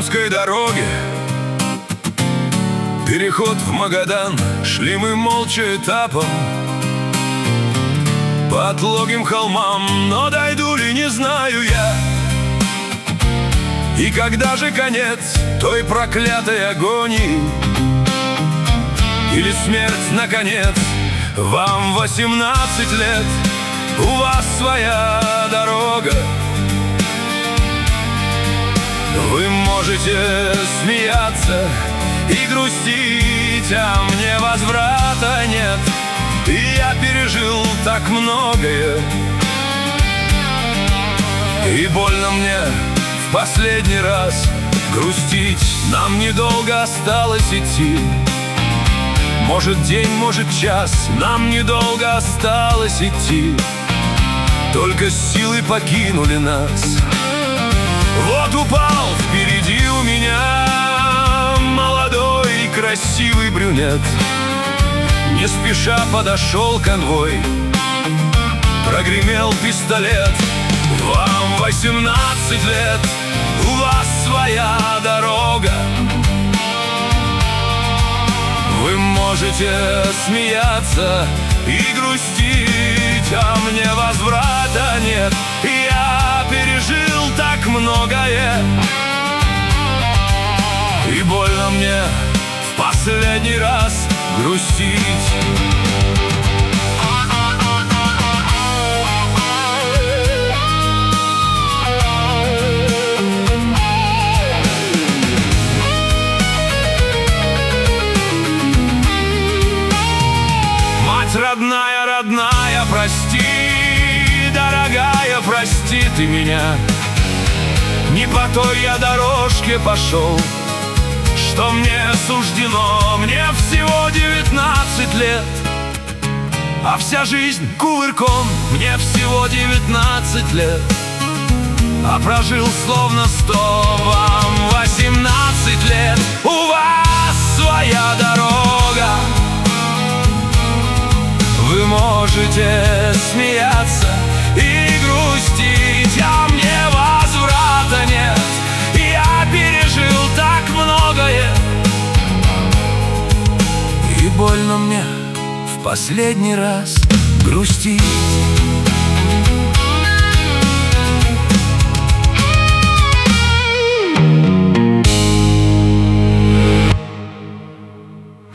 узкой дороге, переход в Магадан, шли мы молча этапом по отлогим холмам, но дойду ли, не знаю я. И когда же конец той проклятой агонии? Или смерть, наконец? Вам 18 лет, у вас своя дорога. Вы можете смеяться и грустить, а мне возврата нет. И я пережил так многое, и больно мне в последний раз грустить. Нам недолго осталось идти, может день, может час. Нам недолго осталось идти, только силы покинули нас. Вот упал впереди у меня молодой и красивый брюнет. Не спеша подошел конвой, прогремел пистолет. Вам 18 лет, у вас своя дорога. Вы можете смеяться и грустить, а мне возврата нет. Я пережил так многое, и больно мне в последний раз грустить. Мать родная, родная, прости, дорогая, прости ты меня. Не по той я дорожке пошел, что мне суждено. Мне всего 19 лет, а вся жизнь кувырком. Мне всего 19 лет, а прожил словно 100. Вам 18 лет, у вас своя дорога. Вы можете смеяться и грустить, а мне возврата нет. Я пережил так многое, и больно мне в последний раз грустить.